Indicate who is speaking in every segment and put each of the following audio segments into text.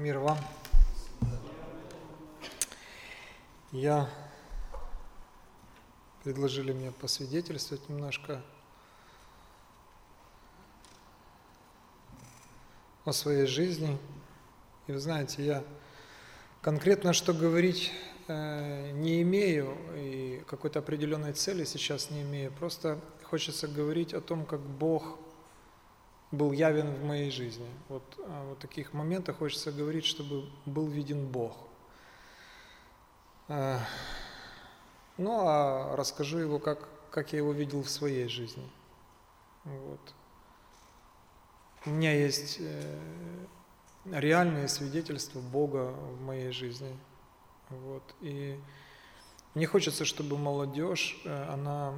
Speaker 1: Мир вам. Предложили мне посвидетельствовать немножко о своей жизни. И вы знаете, я конкретно что говорить не имею, и какой-то определенной цели сейчас не имею. Просто хочется говорить о том, как Бог был явен в моей жизни. Вот о вот таких моментах хочется говорить, чтобы был виден Бог. Ну, а расскажу его, как я его видел в своей жизни. Вот. У меня есть реальные свидетельства Бога в моей жизни. Вот. И мне хочется, чтобы молодежь, она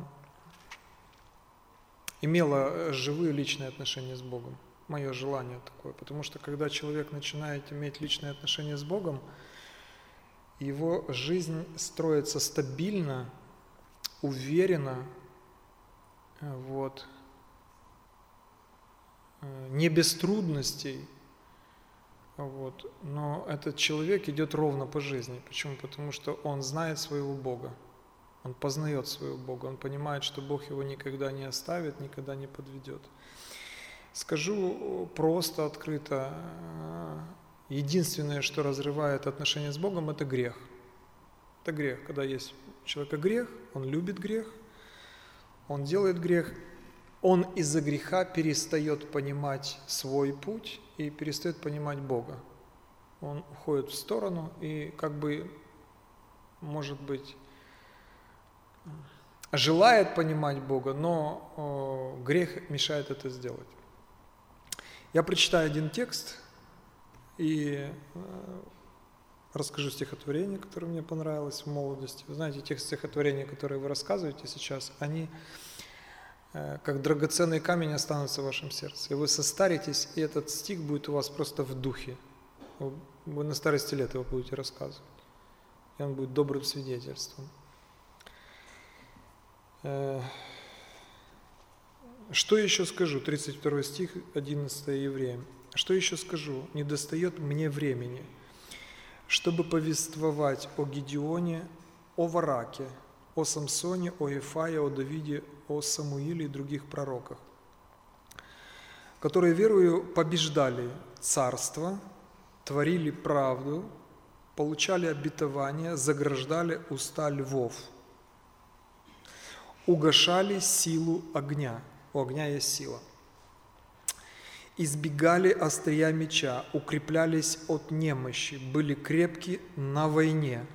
Speaker 1: имела живые личные отношения с Богом. Мое желание такое. Потому что когда человек начинает иметь личные отношения с Богом, его жизнь строится стабильно, уверенно, вот, не без трудностей, вот, но этот человек идет ровно по жизни. Почему? Потому что он знает своего Бога, он познает своего Бога, он понимает, что Бог его никогда не оставит, никогда не подведет. Скажу просто, открыто, единственное, что разрывает отношения с Богом, это грех. Это грех. Когда есть у человека грех, он любит грех, он делает грех, он из-за греха перестает понимать свой путь и перестает понимать Бога. Он уходит в сторону и может быть, желает понимать Бога, но грех мешает это сделать. Я прочитаю один текст и расскажу стихотворение, которое мне понравилось в молодости. Вы знаете, те стихотворения, которые вы рассказываете сейчас, они как драгоценный камень останутся в вашем сердце. И вы состаритесь, и этот стих будет у вас просто в духе. Вы на старости лет его будете рассказывать. И он будет добрым свидетельством. Что еще скажу? 32 стих, 11 Евреям. Что еще скажу? «Недостает мне времени, чтобы повествовать о Гедеоне, о Вараке, о Самсоне, о Ефае, о Давиде, о Самуиле и других пророках, которые верою побеждали царство, творили правду, получали обетования, заграждали уста львов, угашали силу огня». У огня есть сила. «Избегали острия меча, укреплялись от немощи, были крепки на войне,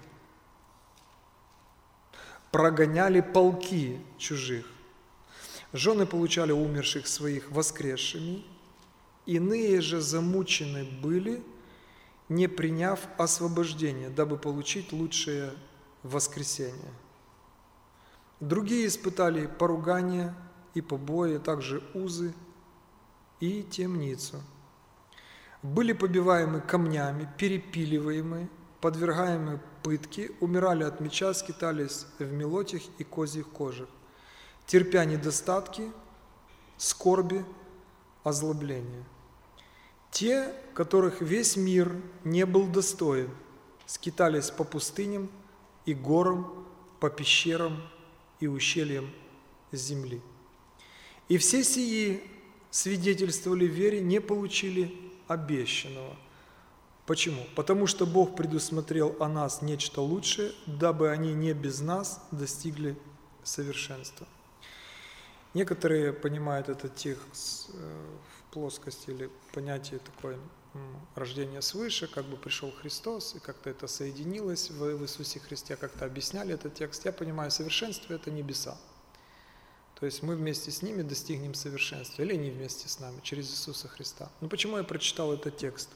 Speaker 1: прогоняли полки чужих, жены получали умерших своих воскресшими, иные же замучены были, не приняв освобождения, дабы получить лучшее воскресение. Другие испытали поругание и побои, также узы и темницу. Были побиваемы камнями, перепиливаемы, подвергаемы пытке, умирали от меча, скитались в мелотях и козьих кожах, терпя недостатки, скорби, озлобления. Те, которых весь мир не был достоин, скитались по пустыням и горам, по пещерам и ущельям земли. И все сии свидетельствовали вере, не получили обещанного. Почему? Потому что Бог предусмотрел о нас нечто лучшее, дабы они не без нас достигли совершенства. Некоторые понимают этот текст в плоскости или понятие такое рождение свыше, как бы пришел Христос, и как-то это соединилось в Иисусе Христе, как-то объясняли этот текст. Я понимаю, совершенство – это небеса. То есть мы вместе с ними достигнем совершенства, или они вместе с нами, через Иисуса Христа. Но почему я прочитал этот текст?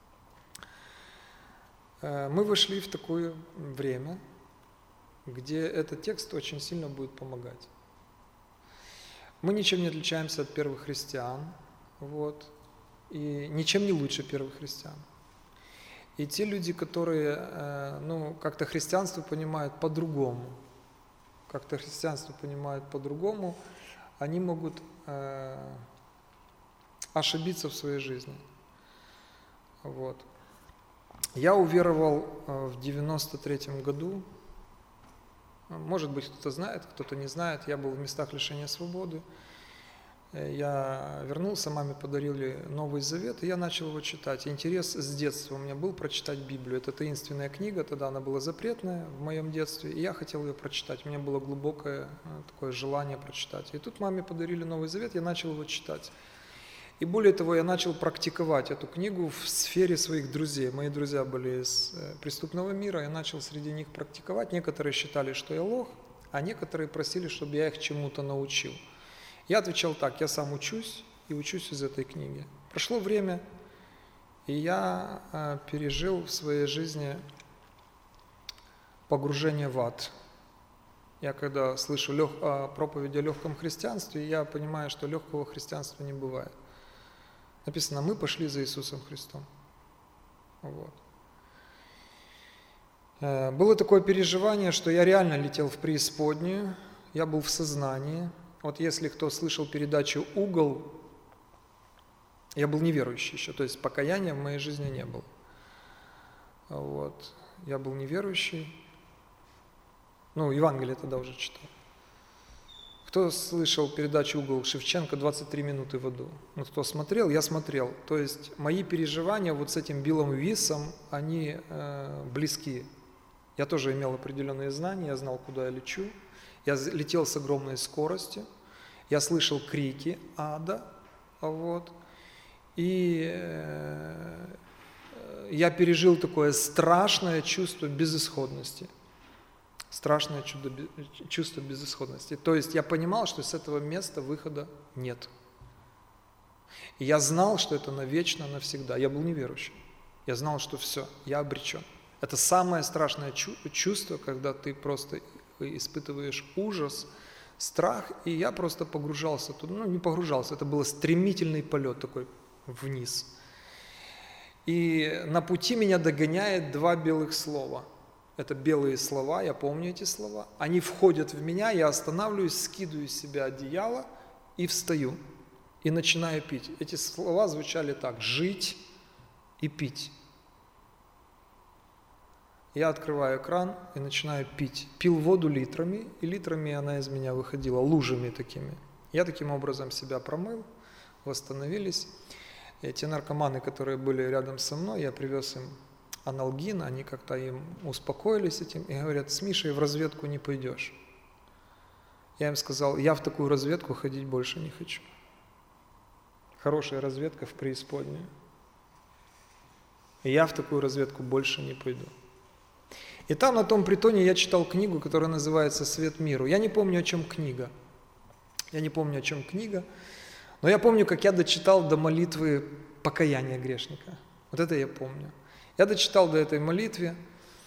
Speaker 1: Мы вошли в такое время, где этот текст очень сильно будет помогать. Мы ничем не отличаемся от первых христиан, вот, и ничем не лучше первых христиан. И те люди, которые как-то христианство понимают по-другому, они могут ошибиться в своей жизни. Вот. Я уверовал в 93-м году. Может быть, кто-то знает, кто-то не знает. Я был в местах лишения свободы. Я вернулся, маме подарили Новый Завет, и я начал его читать. Интерес с детства у меня был прочитать Библию. Это таинственная книга, тогда она была запретная в моем детстве, и я хотел ее прочитать. У меня было глубокое такое желание прочитать. И тут маме подарили Новый Завет, я начал его читать. И более того, я начал практиковать эту книгу в сфере своих друзей. Мои друзья были из преступного мира, я начал среди них практиковать. Некоторые считали, что я лох, а некоторые просили, чтобы я их чему-то научил. Я отвечал так: я сам учусь и учусь из этой книги. Прошло время, и я пережил в своей жизни погружение в ад. Я когда слышу проповедь о легком христианстве, я понимаю, что легкого христианства не бывает. Написано: мы пошли за Иисусом Христом. Вот. Было такое переживание, что я реально летел в преисподнюю, я был в сознании. Вот если кто слышал передачу «Угол», я был неверующий еще, то есть покаяния в моей жизни не было. Вот. Я был неверующий. Евангелие тогда уже читал. Кто слышал передачу «Угол» Шевченко «23 минуты в аду»? Кто смотрел? Я смотрел. То есть мои переживания вот с этим Биллом Висом, они близки. Я тоже имел определенные знания, я знал, куда я лечу. Я летел с огромной скоростью, я слышал крики ада, вот, и я пережил такое страшное чувство безысходности. Страшное чувство безысходности. То есть я понимал, что с этого места выхода нет. И я знал, что это навечно, навсегда. Я был неверующим. Я знал, что все, я обречен. Это самое страшное чувство, когда ты просто испытываешь ужас, страх, и я просто погружался туда. Не погружался, это был стремительный полет такой вниз. И на пути меня догоняет два белых слова. Это белые слова, я помню эти слова. Они входят в меня, я останавливаюсь, скидываю с себя одеяло и встаю. И начинаю пить. Эти слова звучали так: жить и пить. Я открываю кран и начинаю пить. Пил воду литрами, и литрами она из меня выходила, лужами такими. Я таким образом себя промыл, восстановились. И те наркоманы, которые были рядом со мной, я привез им аналгин, они как-то им успокоились этим и говорят: с Мишей в разведку не пойдешь. Я им сказал: я в такую разведку ходить больше не хочу. Хорошая разведка в преисподнюю. И я в такую разведку больше не пойду. И там, на том притоне, я читал книгу, которая называется «Свет миру». Я не помню, о чем книга. Но я помню, как я дочитал до молитвы покаяния грешника. Вот это я помню. Я дочитал до этой молитвы,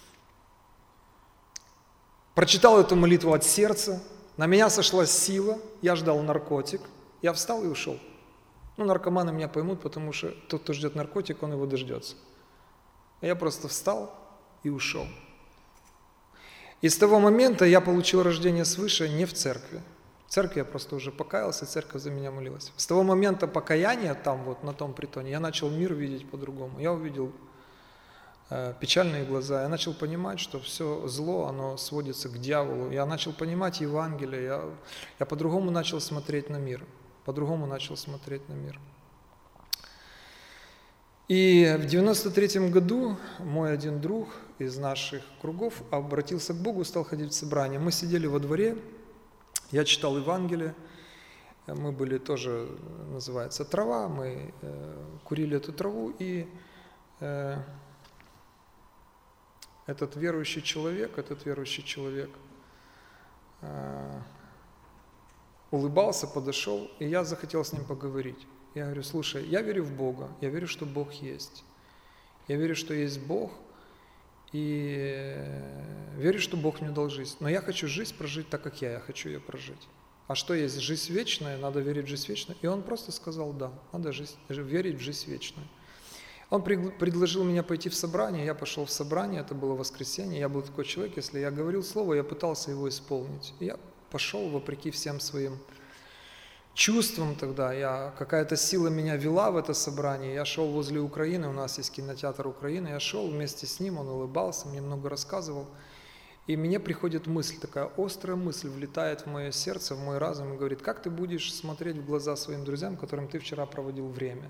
Speaker 1: прочитал эту молитву от сердца, на меня сошла сила, я ждал наркотик, я встал и ушел. Наркоманы меня поймут, потому что тот, кто ждет наркотик, он его дождется. Я просто встал и ушел. И с того момента я получил рождение свыше не в церкви. В церкви я просто уже покаялся, и церковь за меня молилась. С того момента покаяния там вот, на том притоне, я начал мир видеть по-другому. Я увидел печальные глаза, я начал понимать, что все зло, оно сводится к дьяволу. Я начал понимать Евангелие, я по-другому начал смотреть на мир. И в 93-м году мой один друг из наших кругов обратился к Богу, стал ходить в собрание. Мы сидели во дворе, я читал Евангелие, мы были тоже, называется, трава, мы курили эту траву, и этот верующий человек улыбался, подошел, и я захотел с ним поговорить. Я говорю: слушай, я верю в Бога, я верю, что Бог есть. Я верю, что есть Бог, и верю, что Бог мне дал жизнь. Но я хочу жизнь прожить так, как я хочу ее прожить. А что есть жизнь вечная, надо верить в жизнь вечную. И он просто сказал: да, надо верить в жизнь вечную. Он предложил меня пойти в собрание, я пошел в собрание, это было воскресенье. Я был такой человек, если я говорил слово, я пытался его исполнить. И я пошел вопреки всем своим чувством тогда, какая-то сила меня вела в это собрание, я шел возле Украины, у нас есть кинотеатр Украины, я шел вместе с ним, он улыбался, мне много рассказывал, и мне приходит мысль, такая острая мысль влетает в мое сердце, в мой разум и говорит: как ты будешь смотреть в глаза своим друзьям, которым ты вчера проводил время?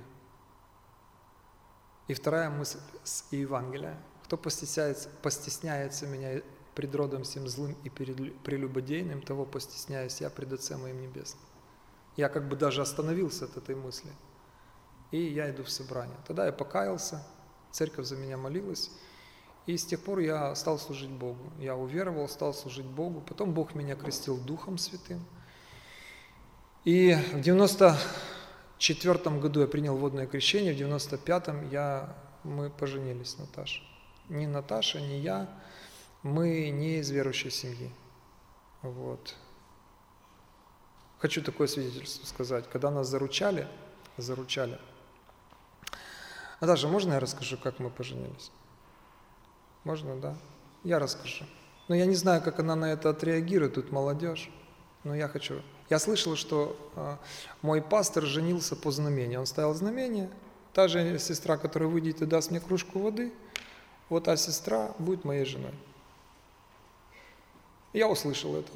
Speaker 1: И вторая мысль с Евангелия: кто постесняется меня пред родом всем злым и прелюбодейным, того постесняюсь я пред Отцем моим небесным. Я как бы даже остановился от этой мысли. И я иду в собрание. Тогда я покаялся, церковь за меня молилась. И с тех пор я стал служить Богу. Я уверовал, стал служить Богу. Потом Бог меня крестил Духом Святым. И в 94-м году я принял водное крещение, в 95-м мы поженились с Наташей. Ни Наташа, ни я, мы не из верующей семьи. Вот. Хочу такое свидетельство сказать. Когда нас заручали. Наташа, можно я расскажу, как мы поженились? Можно, да? Я расскажу. Но я не знаю, как она на это отреагирует, тут молодежь. Но я хочу. Я слышал, что мой пастор женился по знамению. Он ставил знамение. Та же сестра, которая выйдет и даст мне кружку воды, вот та сестра будет моей женой. Я услышал это.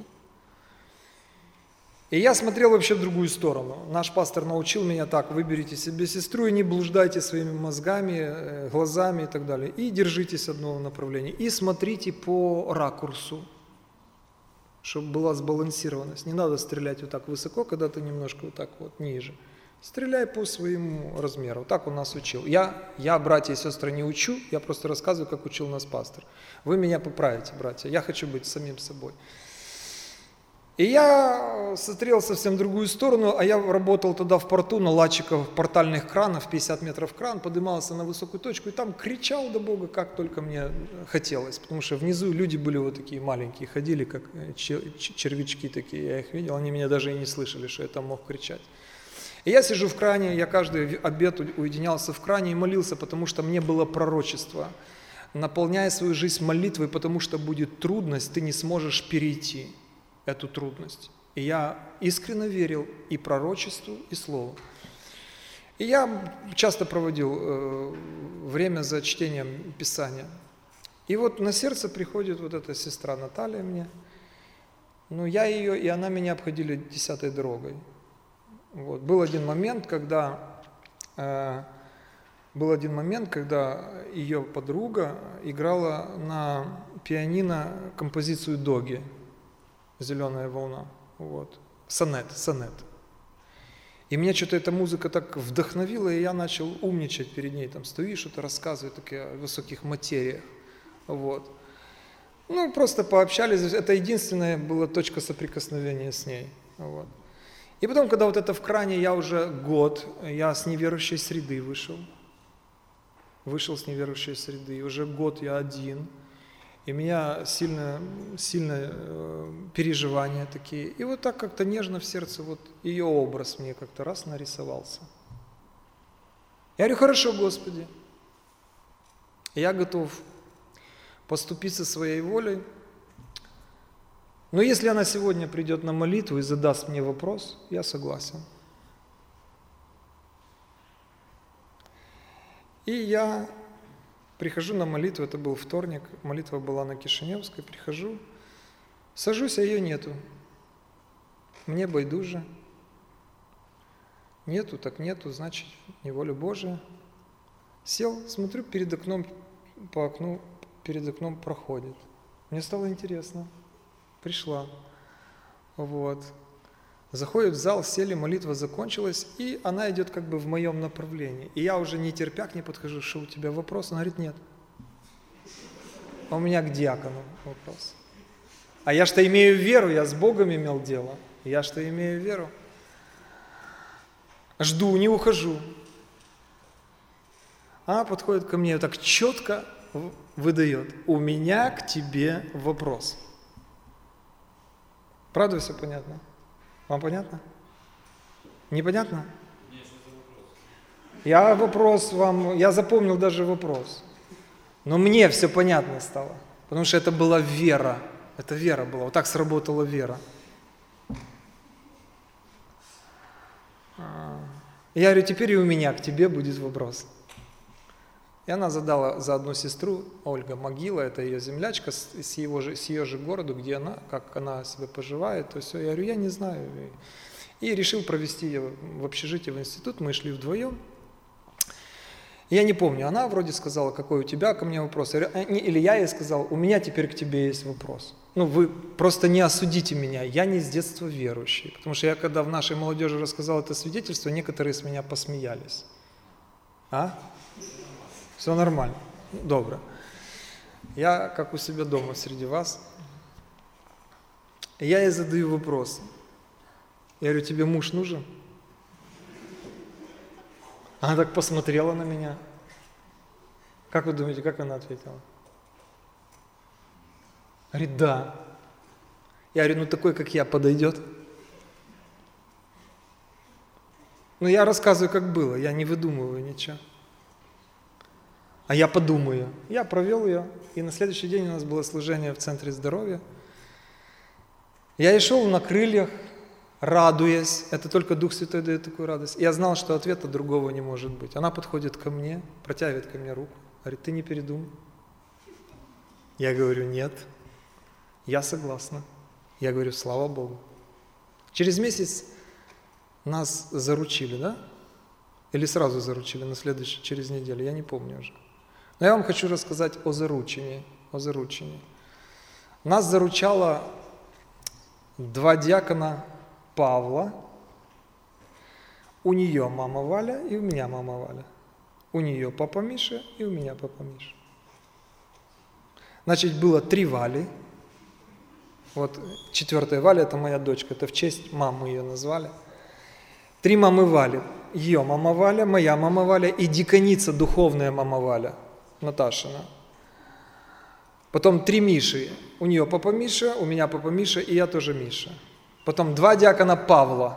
Speaker 1: И я смотрел вообще в другую сторону. Наш пастор научил меня так: выберите себе сестру и не блуждайте своими мозгами, глазами и так далее. И держитесь одного направления. И смотрите по ракурсу, чтобы была сбалансированность. Не надо стрелять вот так высоко, когда ты немножко вот так вот ниже. Стреляй по своему размеру. Так он нас учил. Я, братья и сестры, не учу, я просто рассказываю, как учил нас пастор. Вы меня поправите, братья. Я хочу быть самим собой. И я смотрел совсем в другую сторону, а я работал тогда в порту, наладчиков портальных кранов, 50 метров кран, поднимался на высокую точку и там кричал до Бога, как только мне хотелось, потому что внизу люди были вот такие маленькие, ходили как червячки такие, я их видел, они меня даже и не слышали, что я там мог кричать. И я сижу в кране, я каждый обед уединялся в кране и молился, потому что мне было пророчество: наполняя свою жизнь молитвой, потому что будет трудность, ты не сможешь перейти эту трудность. И я искренне верил и пророчеству, и слову. И я часто проводил время за чтением Писания. И вот на сердце приходит вот эта сестра Наталья мне. Ну, я ее, и она меня обходили 10-й дорогой. Вот. Был один момент, когда ее подруга играла на пианино композицию Доги «Зеленая волна». Вот. Сонет. И меня что-то эта музыка так вдохновила, и я начал умничать перед ней. Там стою и что-то рассказываю о высоких материях. Вот. Ну, просто пообщались. Это единственная была точка соприкосновения с ней. Вот. И потом, когда вот это в кране, я уже год, я с неверующей среды вышел с неверующей среды, и уже год я один, и у меня сильное переживания такие. И вот так как-то нежно в сердце вот ее образ мне как-то раз нарисовался. Я говорю: хорошо, Господи, я готов поступиться своей волей, но если она сегодня придет на молитву и задаст мне вопрос, я согласен. И я прихожу на молитву, это был вторник, молитва была на Кишиневской, прихожу, сажусь, а ее нету. Мне байдуже. Нету, так нету, значит, не воля Божия. Сел, смотрю, перед окном проходит. Мне стало интересно. Пришла. Вот. Заходит в зал, сели, молитва закончилась, и она идет как бы в моем направлении. И я уже не терпя к ней подхожу: что у тебя вопрос? Она говорит: нет. А у меня к диакону вопрос. А я что имею веру, я с Богом имел дело. Я что имею веру. Жду, не ухожу. Она подходит ко мне, так четко выдает: у меня к тебе вопрос. Правда все понятно? Вам понятно? Непонятно? Я запомнил даже вопрос. Но мне все понятно стало. Потому что это была вера. Это вера была. Вот так сработала вера. Я говорю, теперь и у меня к тебе будет вопрос. И она задала за одну сестру, Ольга Могила, это ее землячка, с ее же города, где она, как она себя поживает, то все. Я говорю, я не знаю. И решил провести ее в общежитие, в институт, мы шли вдвоем. Я не помню, она вроде сказала, какой у тебя ко мне вопрос. Или я ей сказал, у меня теперь к тебе есть вопрос. Вы просто не осудите меня, я не с детства верующий. Потому что я, когда в нашей молодежи рассказал это свидетельство, некоторые с меня посмеялись. Все нормально, добро. Я как у себя дома среди вас. Я ей задаю вопрос. Я говорю, тебе муж нужен? Она так посмотрела на меня. Как вы думаете, как она ответила? Говорит, да. Я говорю, такой, как я, подойдет? Я рассказываю, как было, я не выдумываю ничего. А я подумаю. Я провел ее, и на следующий день у нас было служение в Центре здоровья. Я и шел на крыльях, радуясь, это только Дух Святой дает такую радость. Я знал, что ответа другого не может быть. Она подходит ко мне, протягивает ко мне руку, говорит, ты не передумал? Я говорю, нет, я согласна. Я говорю, слава Богу. Через месяц нас заручили, да? Или сразу заручили, на следующий, через неделю, я не помню уже. Но я вам хочу рассказать о заручении. Нас заручало 2 диакона Павла, у нее мама Валя и у меня мама Валя. У нее папа Миша и у меня папа Миша. Значит, было 3 Вали. Вот 4-я Валя, это моя дочка, это в честь мамы ее назвали. 3 мамы Вали. Ее мама Валя, моя мама Валя и диканица духовная мама Валя, Наташина. Потом 3 Миши. У нее папа Миша, у меня папа Миша и я тоже Миша. Потом 2 диакона Павла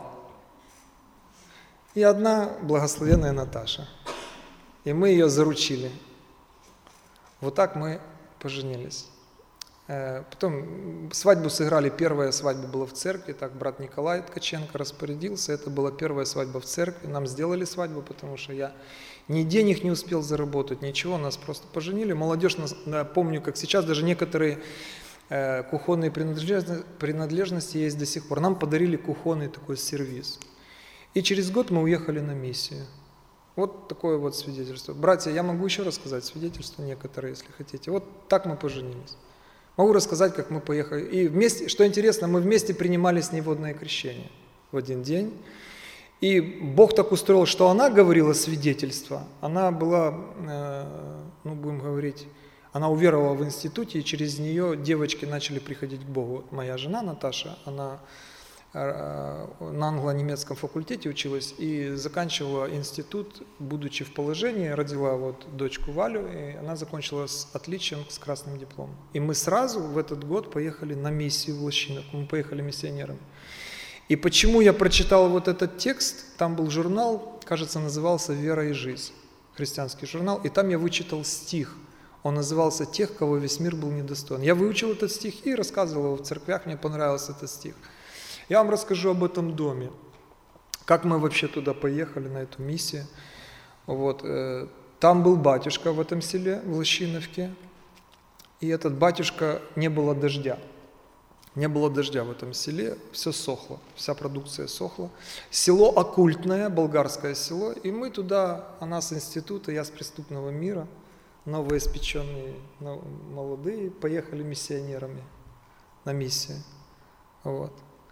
Speaker 1: и 1 благословенная Наташа. И мы ее заручили. Вот так мы поженились. Потом свадьбу сыграли, первая свадьба была в церкви, так брат Николай Ткаченко распорядился, это была первая свадьба в церкви, нам сделали свадьбу, потому что я ни денег не успел заработать, ничего, нас просто поженили. Молодежь, помню, как сейчас, даже некоторые кухонные принадлежности есть до сих пор. Нам подарили кухонный такой сервиз. И через год мы уехали на миссию. Вот такое вот свидетельство. Братья, я могу еще рассказать свидетельства некоторые, если хотите. Вот так мы поженились. Могу рассказать, как мы поехали. И вместе, что интересно, мы вместе принимали с ней водное крещение в один день. И Бог так устроил, что она говорила свидетельство. Она была, будем говорить, она уверовала в институте, и через нее девочки начали приходить к Богу. Вот моя жена Наташа, она на англо-немецком факультете училась и заканчивала институт, будучи в положении, родила вот дочку Валю, и она закончила с отличием, с красным дипломом. И мы сразу в этот год поехали на миссию в Лощинах, мы поехали миссионерами. И почему я прочитал вот этот текст, там был журнал, кажется, назывался «Вера и жизнь», христианский журнал, и там я вычитал стих, он назывался «Тех, кого весь мир был недостоин». Я выучил этот стих и рассказывал его в церквях, мне понравился этот стих. Я вам расскажу об этом доме, как мы вообще туда поехали, на эту миссию. Вот. Там был батюшка в этом селе, в Лощиновке, и этот батюшка, не было дождя. Не было дождя в этом селе, все сохло, вся продукция сохла. Село оккультное, болгарское село, и мы туда, она с института, я с преступного мира, новоиспеченные, молодые, поехали миссионерами на миссию. Вот.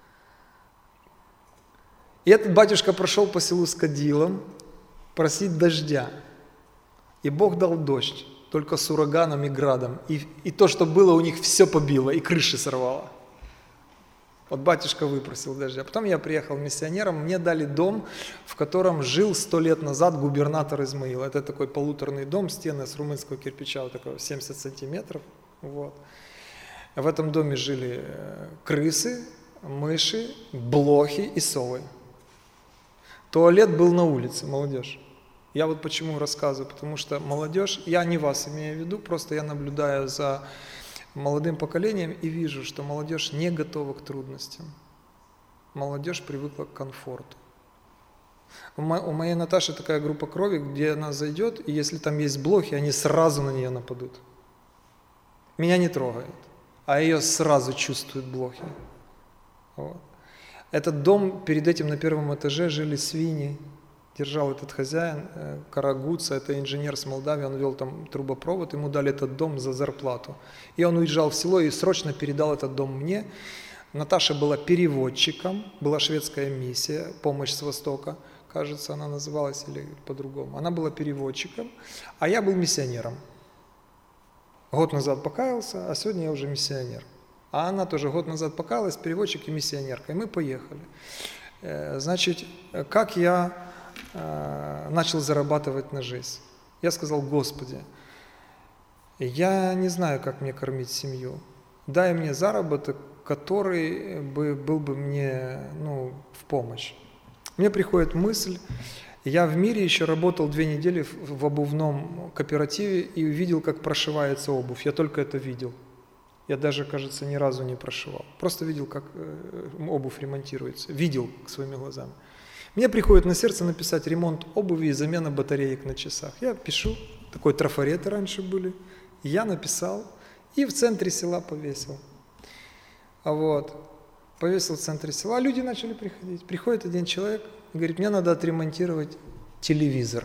Speaker 1: И этот батюшка прошел по селу с кадилом просить дождя. И Бог дал дождь, только с ураганом и градом. И то, что было у них, все побило, и крыши сорвало. Вот батюшка выпросил дождя. Потом я приехал миссионером, мне дали дом, в котором жил 100 лет назад губернатор Измаил. Это такой полуторный дом, стены с румынского кирпича, вот такого 70 сантиметров. Вот. В этом доме жили крысы, мыши, блохи и совы. Туалет был на улице, молодежь. Я вот почему рассказываю, потому что молодежь, я не вас имею в виду, просто я наблюдаю за молодым поколением и вижу, что молодежь не готова к трудностям. Молодежь привыкла к комфорту. У моей Наташи такая группа крови, где она зайдет, и если там есть блохи, они сразу на нее нападут. Меня не трогают, а ее сразу чувствуют блохи. Вот. Этот дом, перед этим на первом этаже жили свиньи, держал этот хозяин, Карагуца, это инженер с Молдавии, он вел там трубопровод, ему дали этот дом за зарплату. И он уезжал в село и срочно передал этот дом мне. Наташа была переводчиком, была шведская миссия, помощь с Востока, кажется, она называлась или по-другому. Она была переводчиком, а я был миссионером. Год назад покаялся, а сегодня я уже миссионер. А она тоже год назад покаялась, переводчик и миссионерка. И мы поехали. Значит, как я начал зарабатывать на жизнь? Я сказал: Господи, я не знаю, как мне кормить семью. Дай мне заработок, который был бы мне в помощь. Мне приходит мысль, я в мире еще работал 2 недели в обувном кооперативе и увидел, как прошивается обувь. Я только это видел. Я даже, кажется, ни разу не прошивал. Просто видел, как обувь ремонтируется. Видел своими глазами. Мне приходит на сердце написать ремонт обуви и замена батареек на часах. Я пишу, такой трафареты раньше были. Я написал и в центре села повесил. Повесил в центре села, а люди начали приходить. Приходит один человек и говорит: мне надо отремонтировать телевизор.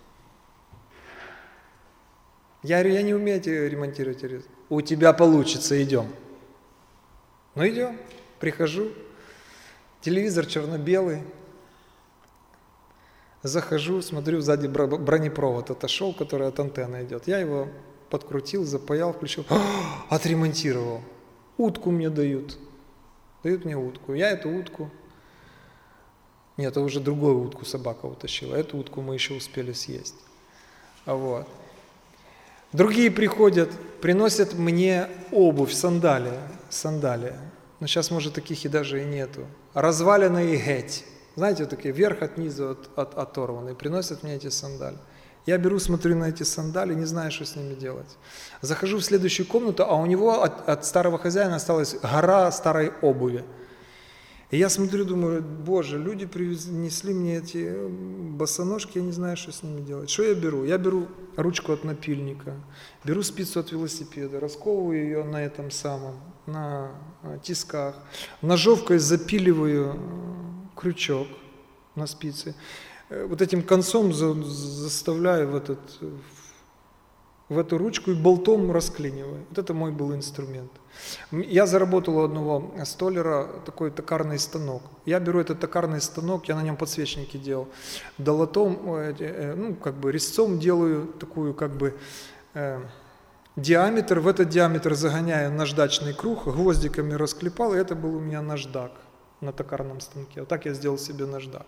Speaker 1: Я говорю: я не умею ремонтировать телевизор. У тебя получится, идем. Ну идем, прихожу, телевизор черно-белый, захожу, смотрю, сзади бронепровод отошел, который от антенны идет. Я его подкрутил, запаял, включил, отремонтировал. Утку мне дают. Дают мне утку. Я эту утку... Нет, это уже другую утку собака утащила. Эту утку мы еще успели съесть. Другие приходят, приносят мне обувь, сандалии. Но сейчас, может, таких и даже и нету. Разваленные геть. Знаете, такие верх от низу оторванные. Приносят мне эти сандали. Я беру, смотрю на эти сандали, не знаю, что с ними делать. Захожу в следующую комнату, а у него от старого хозяина осталась гора старой обуви. И я смотрю, думаю: Боже, люди принесли мне эти босоножки, я не знаю, что с ними делать. Что я беру? Я беру ручку от напильника, беру спицу от велосипеда, расковываю ее на этом самом, на тисках, ножовкой запиливаю крючок на спице. Вот этим концом заставляю в эту ручку и болтом расклиниваю. Вот это мой был инструмент. Я заработал у одного столяра такой токарный станок. Я беру этот токарный станок, я на нем подсвечники делал, долотом, резцом делаю такую диаметр, в этот диаметр загоняю наждачный круг, гвоздиками расклепал, и это был у меня наждак на токарном станке. Вот так я сделал себе наждак.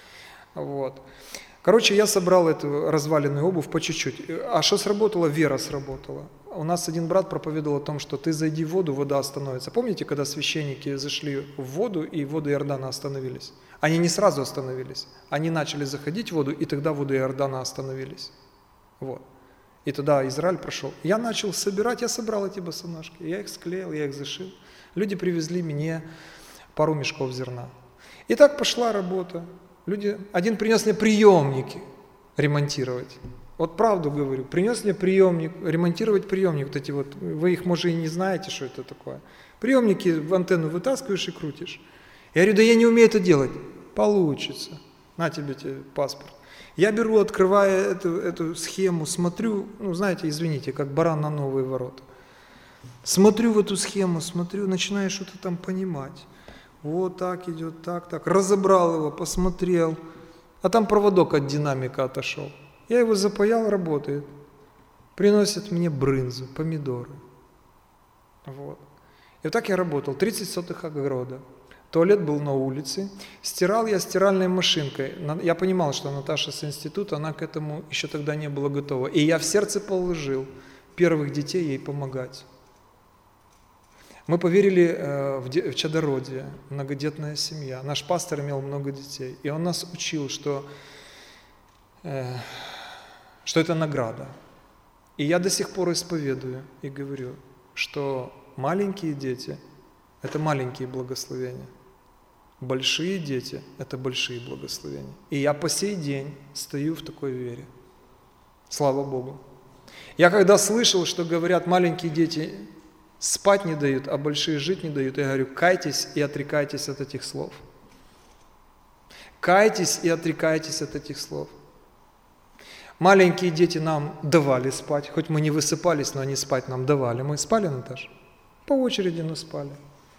Speaker 1: Короче, я собрал эту разваленную обувь по чуть-чуть. А что сработало? Вера сработала. У нас один брат проповедовал о том, что ты зайди в воду, вода остановится. Помните, когда священники зашли в воду, и воды Иордана остановились? Они не сразу остановились. Они начали заходить в воду, и тогда воды Иордана остановились. И тогда Израиль прошел. Я начал собирать, я собрал эти босоножки. Я их склеил, я их зашил. Люди привезли мне пару мешков зерна. И так пошла работа. Один принес мне приемники ремонтировать. Вот правду говорю, принес мне приемник, ремонтировать приемник. Вы их, может, и не знаете, что это такое. Приемники в антенну вытаскиваешь и крутишь. Я говорю: да я не умею это делать. Получится. На тебе паспорт. Я беру, открываю эту схему, смотрю, знаете, извините, как баран на новые ворота. Смотрю в эту схему, начинаю что-то там понимать. Вот так идет, так. Разобрал его, посмотрел. А там проводок от динамика отошел. Я его запаял, работает. Приносят мне брынзу, помидоры. И вот так я работал. 30 сотых огорода. Туалет был на улице. Стирал я стиральной машинкой. Я понимал, что Наташа с института, она к этому еще тогда не была готова. И я в сердце положил первых детей ей помогать. Мы поверили в чадородие, многодетная семья. Наш пастор имел много детей. И он нас учил, что это награда. И я до сих пор исповедую и говорю, что маленькие дети – это маленькие благословения. Большие дети – это большие благословения. И я по сей день стою в такой вере. Слава Богу. Я когда слышал, что говорят, маленькие дети спать не дают, а большие жить не дают, я говорю, кайтесь и отрекайтесь от этих слов. Кайтесь и отрекайтесь от этих слов. Маленькие дети нам давали спать, хоть мы не высыпались, но они спать нам давали. Мы спали, Наташа? По очереди, но спали.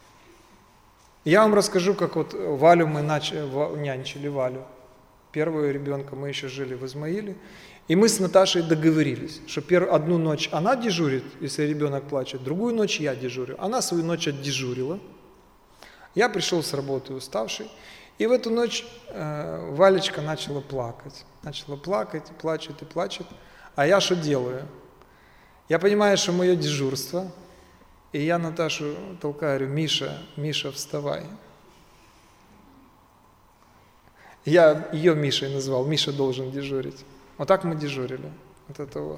Speaker 1: Я вам расскажу, как вот Валю мы нянчили Валю. Первого ребенка мы еще жили в Измаиле. И мы с Наташей договорились, что одну ночь она дежурит, если ребенок плачет, другую ночь я дежурю. Она свою ночь отдежурила. Я пришел с работы уставший. И в эту ночь Валечка начала плакать. Начала плакать, плачет и плачет. А я что делаю? Я понимаю, что мое дежурство. И я Наташу толкаю, говорю, Миша, вставай. Я ее Мишей назвал, Миша должен дежурить. Вот так мы дежурили. Вот это вот.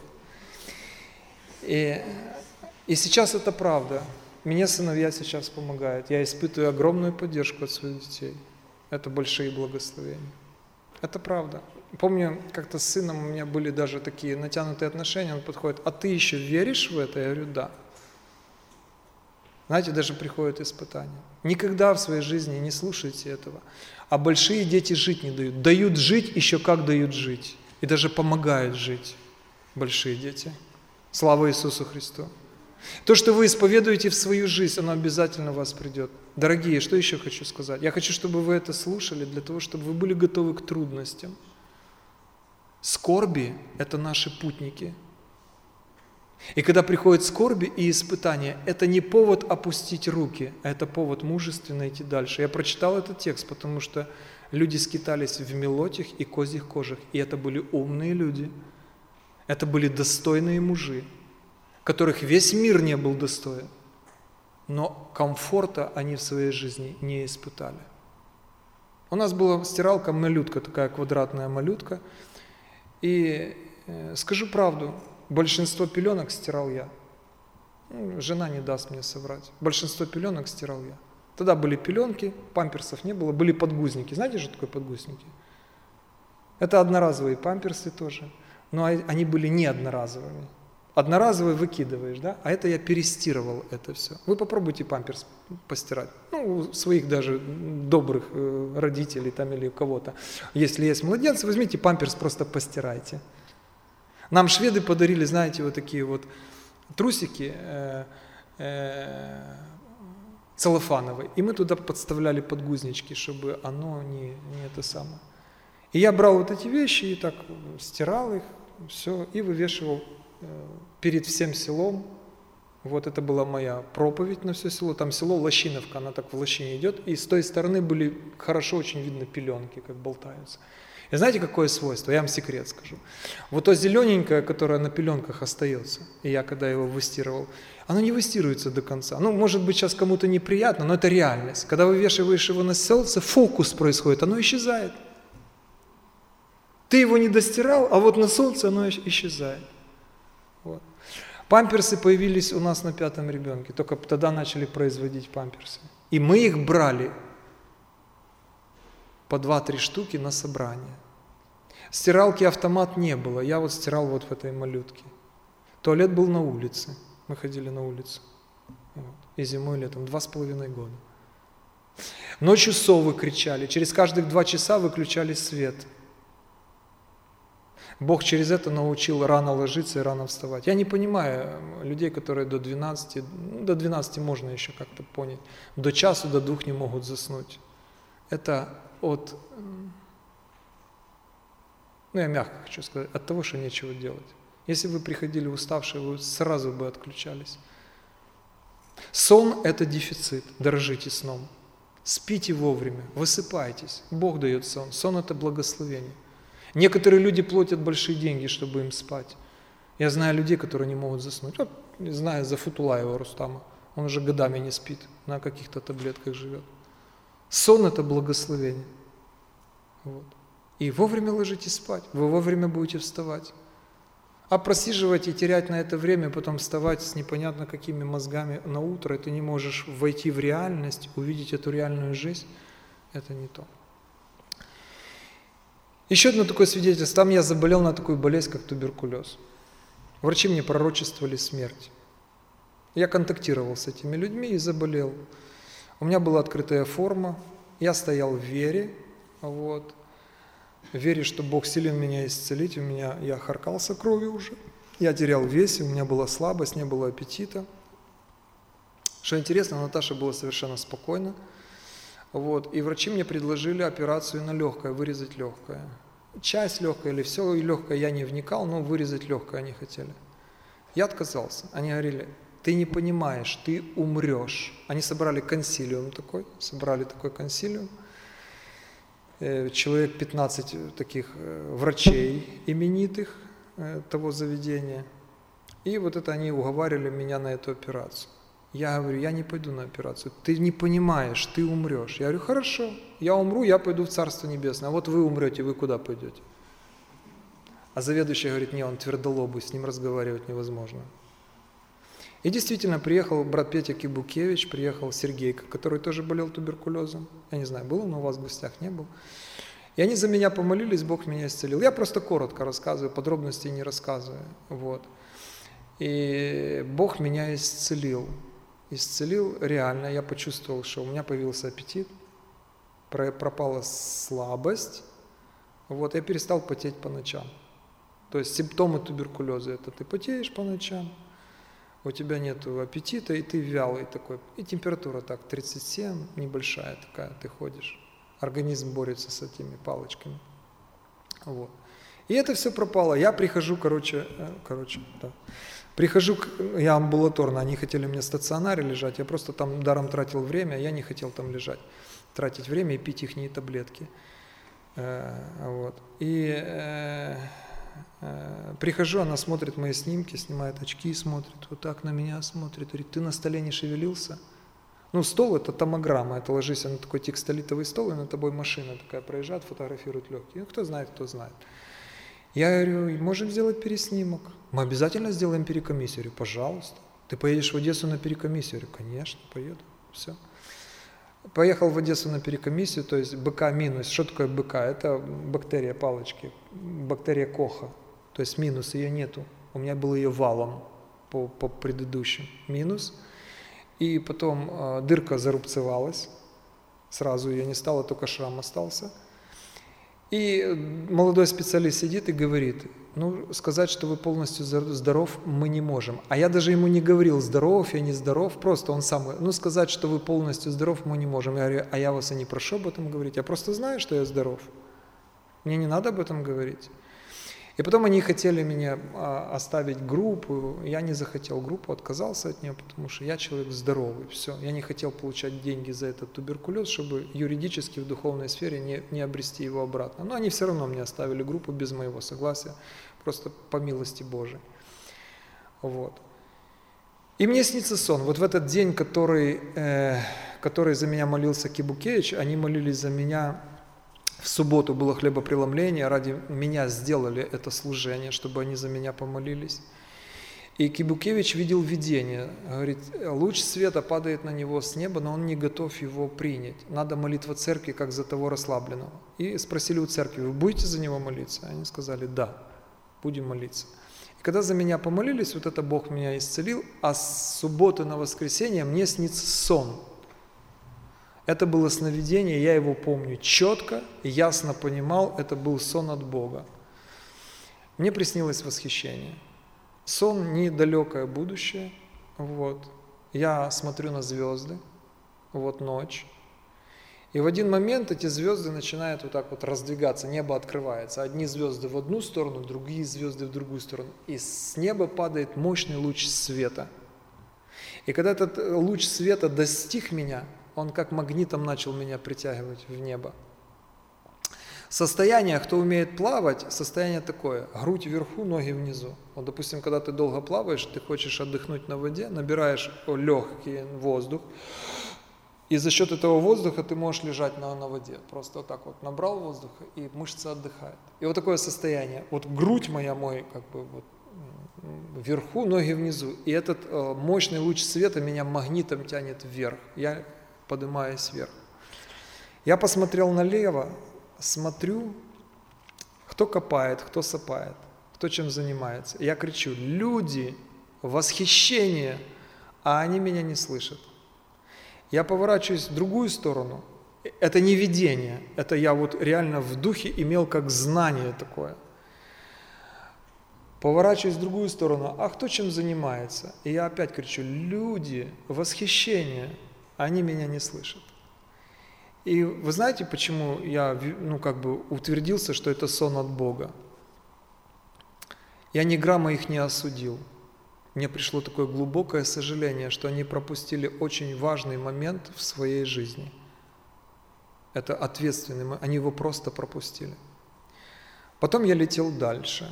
Speaker 1: И сейчас это правда. Мне сыновья сейчас помогают. Я испытываю огромную поддержку от своих детей. Это большие благословения. Это правда. Помню, как-то с сыном у меня были даже такие натянутые отношения. Он подходит, а ты еще веришь в это? Я говорю, да. Знаете, даже приходят испытания. Никогда в своей жизни не слушайте этого. А большие дети жить не дают. Дают жить, еще как дают жить. И даже помогают жить большие дети. Слава Иисусу Христу. То, что вы исповедуете в свою жизнь, оно обязательно в вас придет. Дорогие, что еще хочу сказать? Я хочу, чтобы вы это слушали, для того, чтобы вы были готовы к трудностям. Скорби – это наши путники. И когда приходят скорби и испытания, это не повод опустить руки, а это повод мужественно идти дальше. Я прочитал этот текст, потому что люди скитались в мелотях и козьих кожах, и это были умные люди, это были достойные мужи, которых весь мир не был достоин, но комфорта они в своей жизни не испытали. У нас была стиралка-малютка, такая квадратная малютка, и скажу правду, большинство пеленок стирал я. Жена не даст мне соврать. Большинство пеленок стирал я. Тогда были пеленки, памперсов не было, были подгузники. Знаете, что такое подгузники? Это одноразовые памперсы тоже, но они были не одноразовыми. Одноразовые выкидываешь, да? А это я перестирывал это все. Вы попробуйте памперс постирать. У своих даже добрых родителей там или у кого-то. Если есть младенцы, возьмите памперс, просто постирайте. Нам шведы подарили, знаете, вот такие вот трусики целлофановые. И мы туда подставляли подгузнички, чтобы оно не это самое. И я брал вот эти вещи и так стирал их, все, и вывешивал перед всем селом. Вот это была моя проповедь на все село. Там село Лощиновка, она так в лощине идет. И с той стороны были хорошо очень видно пеленки, как болтаются. И знаете, какое свойство? Я вам секрет скажу. Вот то зелененькое, которое на пеленках остается, и я когда его выстирывал, оно не выстирывается до конца. Ну, может быть, сейчас кому-то неприятно, но это реальность. Когда вывешиваешь его на солнце, фокус происходит, оно исчезает. Ты его не достирал, а вот на солнце оно исчезает. Вот. Памперсы появились у нас на 5-м ребенке, только тогда начали производить памперсы. И мы их брали по 2-3 штуки на собрание. Стиралки автомат не было, я вот стирал вот в этой малютке. Туалет был на улице, мы ходили на улицу. Вот. И зимой, и летом, 2,5 года. Ночью совы кричали, через каждых 2 часа выключали свет. Бог через это научил рано ложиться и рано вставать. Я не понимаю людей, которые до 12 можно еще как-то понять, до часу, до 2 не могут заснуть. Это от, я мягко хочу сказать, от того, что нечего делать. Если бы вы приходили уставшие, вы сразу бы отключались. Сон – это дефицит, дорожите сном. Спите вовремя, высыпайтесь, Бог дает сон. Сон – это благословение. Некоторые люди платят большие деньги, чтобы им спать. Я знаю людей, которые не могут заснуть. Вот, знаю Зафутулаева Рустама, он уже годами не спит, на каких-то таблетках живет. Сон – это благословение. Вот. И вовремя ложитесь спать, вы вовремя будете вставать. А просиживать и терять на это время, потом вставать с непонятно какими мозгами на утро, и ты не можешь войти в реальность, увидеть эту реальную жизнь, Это не то. Еще одно такое свидетельство. Там я заболел на такую болезнь, как туберкулез. Врачи мне пророчествовали смерть. Я контактировал с этими людьми и заболел. У меня была открытая форма. Я стоял в вере. В вере, что Бог силен меня исцелить. Я харкался кровью уже. Я терял в весе, у меня была слабость, не было аппетита. Что интересно, Наташа была совершенно спокойна. И врачи мне предложили операцию на легкое, вырезать легкое. Часть легкое или все легкое я не вникал, но вырезать легкое они хотели. Я отказался. Они говорили: ты не понимаешь, ты умрешь. Они собрали консилиум такой, консилиум. Человек 15 таких врачей именитых того заведения. И это они уговаривали меня на эту операцию. Я говорю: я не пойду на операцию. Ты не понимаешь, ты умрешь. Я говорю: хорошо, я умру, я пойду в Царство Небесное. А вот вы умрете, вы куда пойдете? А заведующий говорит: не, он твердолобый, с ним разговаривать невозможно. И действительно, приехал брат Петя Кибукевич, приехал Сергейка, который тоже болел туберкулезом. Я не знаю, был он у вас в гостях, не был. И они за меня помолились, Бог меня исцелил. Я просто коротко рассказываю, подробностей не рассказываю. И Бог меня исцелил. Исцелил реально, я почувствовал, что у меня появился аппетит, пропала слабость, я перестал потеть по ночам. То есть симптомы туберкулеза – это ты потеешь по ночам, у тебя нет аппетита, и ты вялый такой, и температура так 37, небольшая такая, ты ходишь, организм борется с этими палочками. И это все пропало. Я прихожу, я амбулаторно, они хотели мне в стационаре лежать, я просто там даром тратил время, я не хотел там лежать, тратить время и пить ихние таблетки. Прихожу, она смотрит мои снимки, снимает очки, смотрит, вот так на меня смотрит, говорит: ты на столе не шевелился? Стол – это томограмма, это ложись на такой текстолитовый стол, и над тобой машина такая проезжает, фотографирует легкие. Кто знает, кто знает. Я говорю: можем сделать переснимок. Мы обязательно сделаем перекомиссию. Я говорю: пожалуйста. Ты поедешь в Одессу на перекомиссию? Я говорю: конечно, поеду. Все. Поехал в Одессу на перекомиссию, то есть БК минус. Что такое БК? Это бактерия палочки, бактерия Коха. То есть минус, ее нету. У меня было ее валом по предыдущим. Минус. И потом дырка зарубцевалась. Сразу ее не стало, только шрам остался. И молодой специалист сидит и говорит: сказать, что вы полностью здоров, мы не можем. А я даже ему не говорил, здоров я, не здоров, просто он сам, сказать, что вы полностью здоров, мы не можем. Я говорю: а я вас и не прошу об этом говорить, я просто знаю, что я здоров. Мне не надо об этом говорить. И потом они хотели меня оставить группу, я не захотел группу, отказался от нее, потому что я человек здоровый, все. Я не хотел получать деньги за этот туберкулез, чтобы юридически в духовной сфере не обрести его обратно. Но они все равно мне оставили группу без моего согласия, просто по милости Божией. И мне снится сон. В этот день, который за меня молился Кибукевич, они молились за меня. В субботу было хлебопреломление, ради меня сделали это служение, чтобы они за меня помолились. И Кибукевич видел видение, говорит: луч света падает на него с неба, но он не готов его принять. Надо молитва церкви, как за того расслабленного. И спросили у церкви: вы будете за него молиться? Они сказали: да, будем молиться. И когда за меня помолились, это Бог меня исцелил, а с субботы на воскресенье мне снится сон. Это было сновидение, я его помню четко, ясно понимал, это был сон от Бога. Мне приснилось восхищение. Сон – недалекое будущее. Я смотрю на звезды, ночь. И в один момент эти звезды начинают раздвигаться, небо открывается. Одни звезды в одну сторону, другие звезды в другую сторону. И с неба падает мощный луч света. И когда этот луч света достиг меня, он как магнитом начал меня притягивать в небо. Состояние, кто умеет плавать, состояние такое: грудь вверху, ноги внизу. Допустим, когда ты долго плаваешь, ты хочешь отдохнуть на воде, набираешь легкий воздух, и за счет этого воздуха ты можешь лежать на воде. Просто набрал воздуха, и мышцы отдыхают. И такое состояние. Грудь моя вверху, ноги внизу. И этот мощный луч света меня магнитом тянет вверх. Я поднимаюсь вверх. Я посмотрел налево, смотрю, кто копает, кто сапает, кто чем занимается. Я кричу: люди, восхищение, а они меня не слышат. Я поворачиваюсь в другую сторону. Это не видение, это я вот реально в духе имел как знание такое. Поворачиваюсь в другую сторону, а кто чем занимается? И я опять кричу: люди, восхищение, а они меня не слышат. И вы знаете, почему я утвердился, что это сон от Бога? Я ни грамма их не осудил. Мне пришло такое глубокое сожаление, что они пропустили очень важный момент в своей жизни. Это ответственный момент, они его просто пропустили. Потом я летел дальше.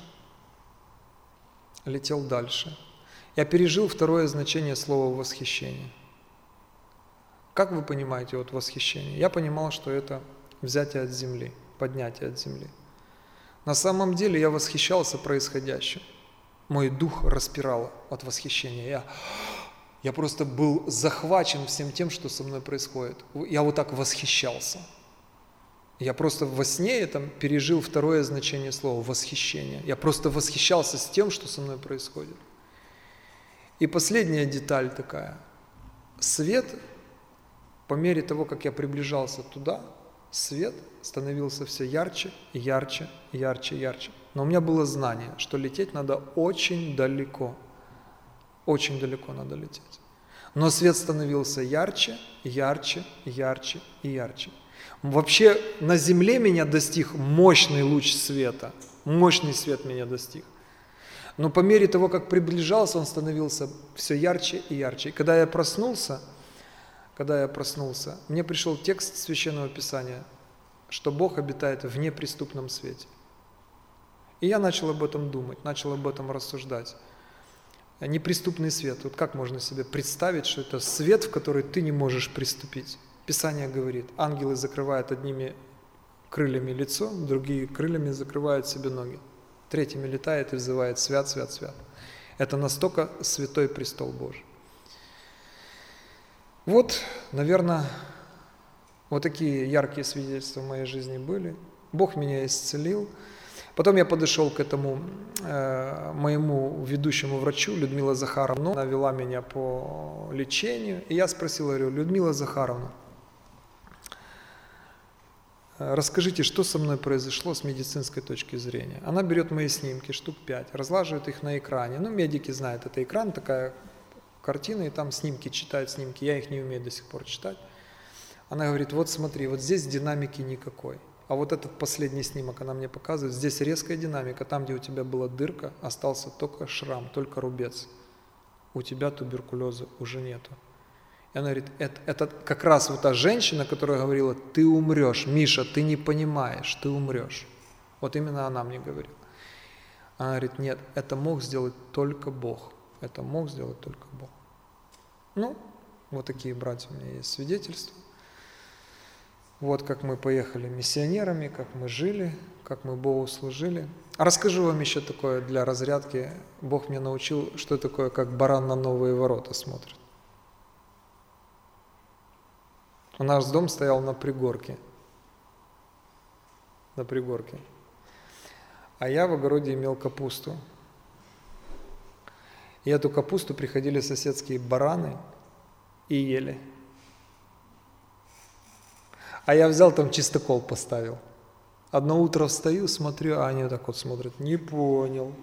Speaker 1: Я пережил второе значение слова «восхищение». Как вы понимаете вот восхищение? Я понимал, что это взятие от земли, поднятие от земли. На самом деле я восхищался происходящим. Мой дух распирало от восхищения. Я просто был захвачен всем тем, что со мной происходит. Я вот так восхищался. Я просто во сне пережил второе значение слова «восхищение». Я просто восхищался с тем, что со мной происходит. И последняя деталь такая. Свет, по мере того, как я приближался туда, свет становился все ярче, ярче, ярче, ярче. Но у меня было знание, что лететь надо очень далеко. Очень далеко надо лететь. Но свет становился ярче, ярче, ярче и ярче. Вообще на земле меня достиг мощный луч света. Мощный свет меня достиг. Но по мере того, как приближался, он становился все ярче и ярче. И когда я проснулся, мне пришел текст Священного Писания, что Бог обитает в неприступном свете. И я начал об этом думать, начал об этом рассуждать. Неприступный свет. Вот как можно себе представить, что это свет, в который ты не можешь приступить? Писание говорит: ангелы закрывают одними крыльями лицо, другие крыльями закрывают себе ноги. Третьими летает и взывает: свят, свят, свят. Это настолько святой престол Божий. Вот, наверное, вот такие яркие свидетельства в моей жизни были. Бог меня исцелил. Потом я подошел к этому моему ведущему врачу, Людмила Захаровна. Она вела меня по лечению. И я спросил, говорю: Людмила Захаровна, расскажите, что со мной произошло с медицинской точки зрения. Она берет мои снимки, штук 5, разлаживает их на экране. Медики знают, это экран, такая картина, и там снимки, читают снимки. Я их не умею до сих пор читать. Она говорит: вот смотри, вот здесь динамики никакой. А вот этот последний снимок она мне показывает, здесь резкая динамика, там, где у тебя была дырка, остался только шрам, только рубец. У тебя туберкулеза уже нету. И она говорит: это как раз вот та женщина, которая говорила: ты умрешь, Миша, ты не понимаешь, ты умрешь. Вот именно она мне говорила. Она говорит: нет, это мог сделать только Бог. Это мог сделать только Бог. Вот такие, братья, у меня есть свидетельства. Вот как мы поехали миссионерами, как мы жили, как мы Богу служили. А расскажу вам еще такое для разрядки. Бог меня научил, что такое, как баран на новые ворота смотрит. У нас дом стоял на пригорке. А я в огороде имел капусту. И эту капусту приходили соседские бараны и ели. А я взял там чистокол поставил. Одно утро встаю, смотрю, а они вот так вот смотрят: не понял.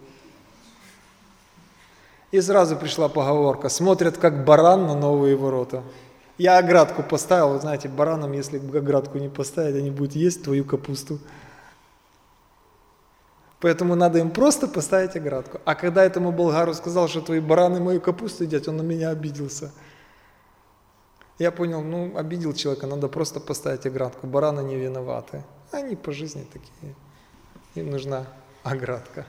Speaker 1: И сразу пришла поговорка: смотрят, как баран на новые ворота. Я оградку поставил, вы знаете, баранам, если оградку не поставить, они будут есть твою капусту. Поэтому надо им просто поставить оградку. А когда этому болгару сказал, что твои бараны мою капусту едят, он на меня обиделся. Я понял, обидел человека, надо просто поставить оградку. Бараны не виноваты. Они по жизни такие. Им нужна оградка.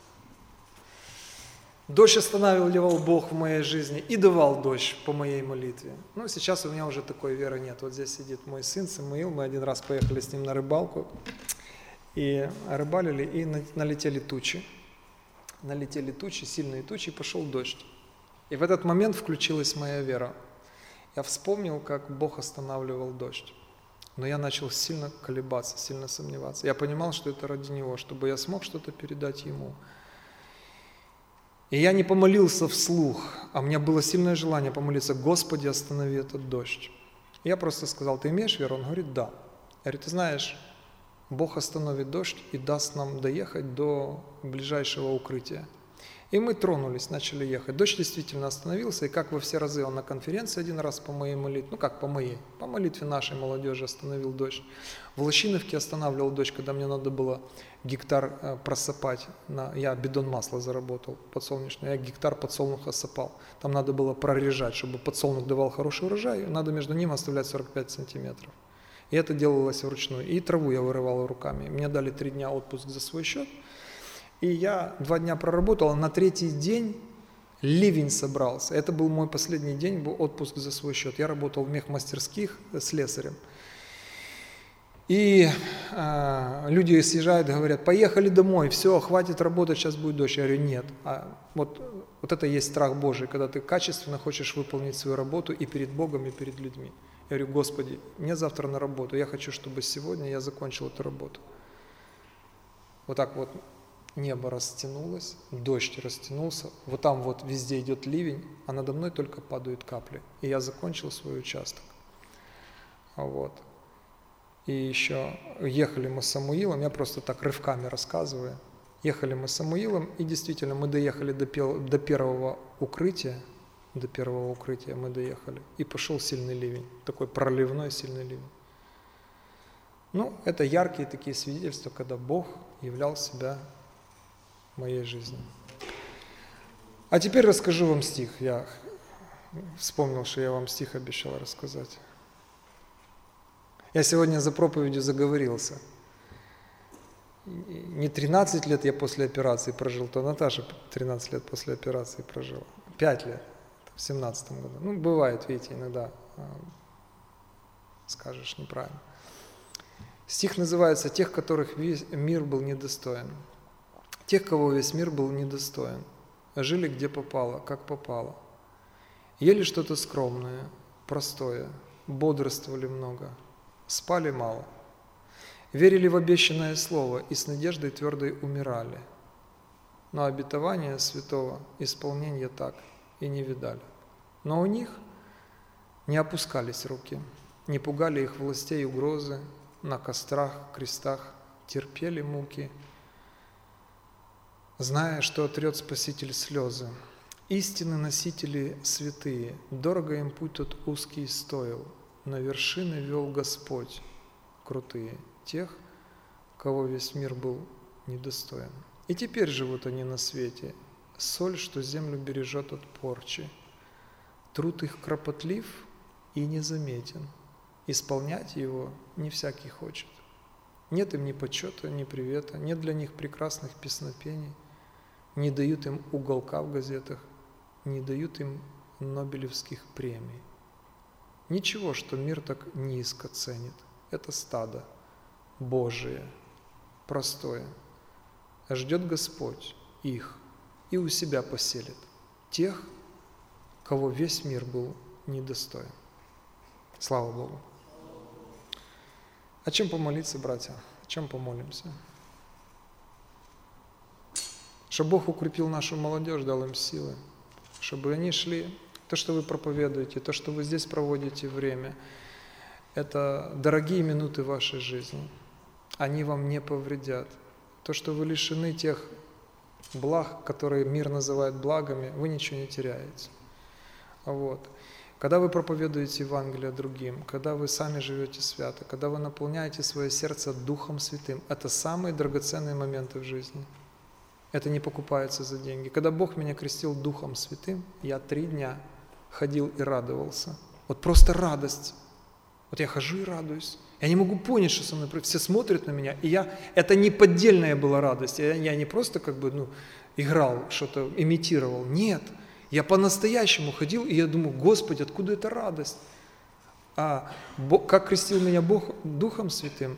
Speaker 1: Дождь останавливал Бог в моей жизни и давал дождь по моей молитве. Сейчас у меня уже такой веры нет. Вот здесь сидит мой сын Самуил, мы один раз поехали с ним на рыбалку. И рыбалили, и налетели тучи. Сильные тучи, и пошел дождь. И в этот момент включилась моя вера. Я вспомнил, как Бог останавливал дождь. Но я начал сильно колебаться, сильно сомневаться. Я понимал, что это ради Него, чтобы я смог что-то передать Ему. И я не помолился вслух, а у меня было сильное желание помолиться: Господи, останови этот дождь. Я просто сказал: ты имеешь веру? Он говорит: да. Я говорю: ты знаешь, Бог остановит дождь и даст нам доехать до ближайшего укрытия. И мы тронулись, начали ехать. Дождь действительно остановился, и как во все разы он на конференции один раз по моей молитве, по молитве нашей молодежи остановил дождь. В Лощиновке останавливал дождь, когда мне надо было гектар просыпать. Я бидон масла заработал подсолнечный, я гектар подсолнуха сыпал. Там надо было прорежать, чтобы подсолнух давал хороший урожай, надо между ним оставлять 45 сантиметров. И это делалось вручную. И траву я вырывал руками. Мне дали 3 дня отпуск за свой счет. И я 2 дня проработал, а на 3-й день ливень собрался. Это был мой последний день, был отпуск за свой счет. Я работал в мехмастерских слесарем. И люди съезжают и говорят: поехали домой, все, хватит работать, сейчас будет дождь. Я говорю: нет. Вот это и есть страх Божий, когда ты качественно хочешь выполнить свою работу и перед Богом, и перед людьми. Я говорю: Господи, мне завтра на работу, я хочу, чтобы сегодня я закончил эту работу. Вот так вот небо растянулось, дождь растянулся, вот там вот везде идет ливень, а надо мной только падают капли. И я закончил свой участок. Вот. И еще ехали мы с Самуилом, я просто так рывками рассказываю. Ехали мы с Самуилом, и действительно мы доехали до первого укрытия. До первого укрытия мы доехали, и пошел сильный ливень, такой проливной сильный ливень. Ну, это яркие такие свидетельства, когда Бог являл себя в моей жизни. А теперь расскажу вам стих. Я вспомнил, что я вам стих обещал рассказать. Я сегодня за проповедью заговорился. Не 13 лет я после операции прожил, то Наташа 13 лет после операции прожила. 5 лет, в 17 году. Ну, бывает, видите, иногда скажешь неправильно. Стих называется «Тех, которых весь мир был недостоин». Тех, кого весь мир был недостоин, жили где попало, как попало. Ели что-то скромное, простое, бодрствовали много, спали мало. Верили в обещанное слово и с надеждой твердой умирали. Но обетования святого исполнения так и не видали. Но у них не опускались руки, не пугали их властей угрозы, на кострах, крестах терпели муки, зная, что отрет Спаситель слезы. Истины носители святые, дорого им путь тот узкий стоил, на вершины вел Господь крутые, тех, кого весь мир был недостоин. И теперь живут они на свете, соль, что землю бережет от порчи. Труд их кропотлив и незаметен, исполнять его не всякий хочет. Нет им ни почета, ни привета, нет для них прекрасных песнопений, не дают им уголка в газетах, не дают им нобелевских премий. Ничего, что мир так низко ценит. Это стадо Божие, простое. Ждет Господь их и у себя поселит тех, кого весь мир был недостоин. Слава Богу. О чем помолиться, братья? О чем помолимся? Чтобы Бог укрепил нашу молодежь, дал им силы, чтобы они шли. То, что вы проповедуете, то, что вы здесь проводите время, это дорогие минуты вашей жизни. Они вам не повредят. То, что вы лишены тех благ, которые мир называет благами, вы ничего не теряете. Вот. Когда вы проповедуете Евангелие другим, когда вы сами живете свято, когда вы наполняете свое сердце Духом Святым, это самые драгоценные моменты в жизни. Это не покупается за деньги. Когда Бог меня крестил Духом Святым, я 3 дня ходил и радовался. Вот просто радость. Вот я хожу и радуюсь. Я не могу понять, что со мной происходит. Все смотрят на меня, и это не поддельная была радость. Я не просто играл, что-то имитировал. Нет. Я по-настоящему ходил, и я думаю: Господи, откуда эта радость? А как крестил меня Бог Духом Святым,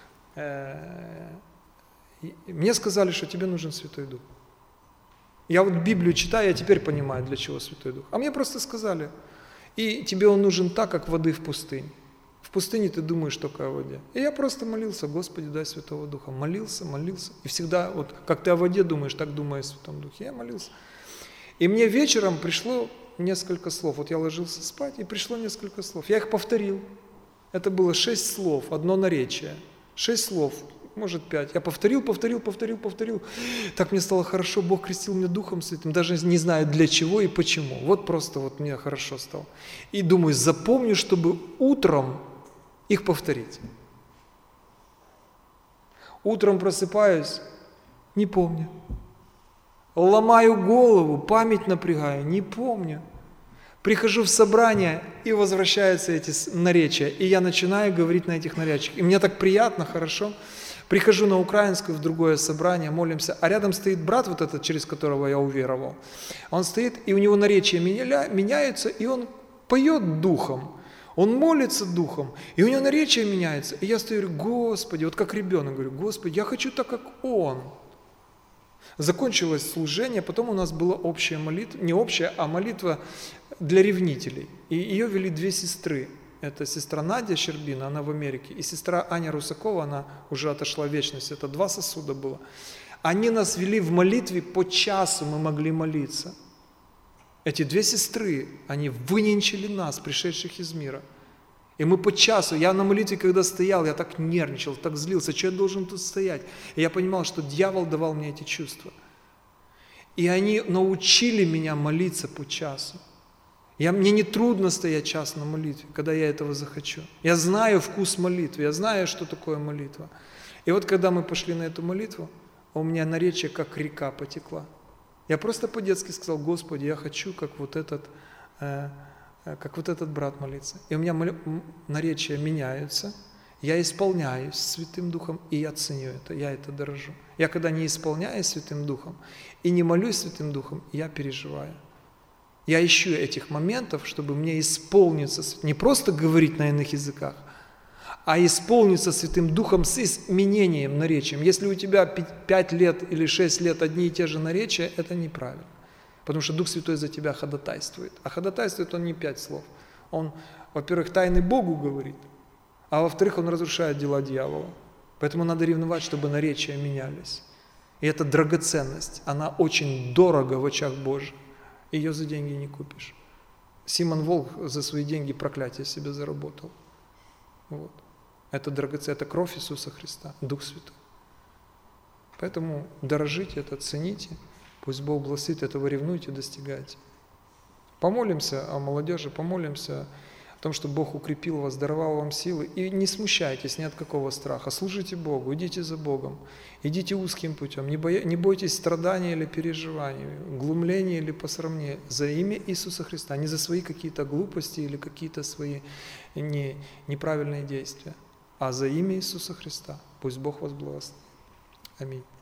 Speaker 1: мне сказали, что тебе нужен Святой Дух. Я вот Библию читаю, я теперь понимаю, для чего Святой Дух. А мне просто сказали: и тебе он нужен так, как воды в пустыне. В пустыне ты думаешь только о воде. И я просто молился: Господи, дай Святого Духа. Молился. И всегда, вот как ты о воде думаешь, так думаю о Святом Духе. Я молился. И мне вечером пришло несколько слов. Вот я ложился спать, и пришло несколько слов. Я их повторил. Это было 6 слов, одно наречие. 6 слов, может 5. Я повторил. Так мне стало хорошо, Бог крестил меня Духом Святым, даже не знаю для чего и почему. Вот просто вот мне хорошо стало. И думаю, запомню, чтобы утром их повторить. Утром просыпаюсь, не помню. Ломаю голову, память напрягаю, не помню. Прихожу в собрание, и возвращаются эти наречия, и я начинаю говорить на этих наречиях. И мне так приятно, хорошо. Прихожу на украинскую в другое собрание, молимся, а рядом стоит брат вот этот, через которого я уверовал. Он стоит, и у него наречия меняются, и он поет духом. Он молится духом, и у него наречия меняется. И я стою и говорю: Господи, вот как ребенок, говорю: Господи, я хочу так, как он. Закончилось служение, потом у нас была общая молитва, не общая, а молитва для ревнителей. И ее вели 2 сестры. Это сестра Надя Щербина, она в Америке, и сестра Аня Русакова, она уже отошла в вечность. Это 2 сосуда было. Они нас вели в молитве, по часу мы могли молиться. Эти 2 сестры, они выненчили нас, пришедших из мира. И мы по часу, я на молитве, когда стоял, я так нервничал, так злился, что я должен тут стоять? И я понимал, что дьявол давал мне эти чувства. И они научили меня молиться по часу. Мне не трудно стоять час на молитве, когда я этого захочу. Я знаю вкус молитвы, я знаю, что такое молитва. И вот когда мы пошли на эту молитву, у меня наречие как река потекла. Я просто по-детски сказал: Господи, я хочу, как вот этот брат молиться. И у меня наречия меняются, я исполняюсь Святым Духом, и я ценю это, я это дорожу. Я когда не исполняюсь Святым Духом и не молюсь Святым Духом, я переживаю. Я ищу этих моментов, чтобы мне исполниться, не просто говорить на иных языках, а исполниться Святым Духом с изменением наречием. Если у тебя 5 лет или 6 лет одни и те же наречия, это неправильно. Потому что Дух Святой за тебя ходатайствует. А ходатайствует Он не 5 слов. Он, во-первых, тайны Богу говорит, а во-вторых, Он разрушает дела дьявола. Поэтому надо ревновать, чтобы наречия менялись. И это драгоценность. Она очень дорого в очах Божьих. Ее за деньги не купишь. Симон Волк за свои деньги проклятие себе заработал. Вот. Это драгоценность, это кровь Иисуса Христа, Дух Святой. Поэтому дорожите это, цените. Пусть Бог благословит, этого ревнуйте, достигайте. Помолимся о молодежи, помолимся о том, чтобы Бог укрепил вас, даровал вам силы. И не смущайтесь ни от какого страха. Служите Богу, идите за Богом. Идите узким путем. Не бойтесь страданий или переживаний, глумления или посрамления. За имя Иисуса Христа, не за свои какие-то глупости или какие-то свои неправильные действия, а за имя Иисуса Христа. Пусть Бог вас благословит. Аминь.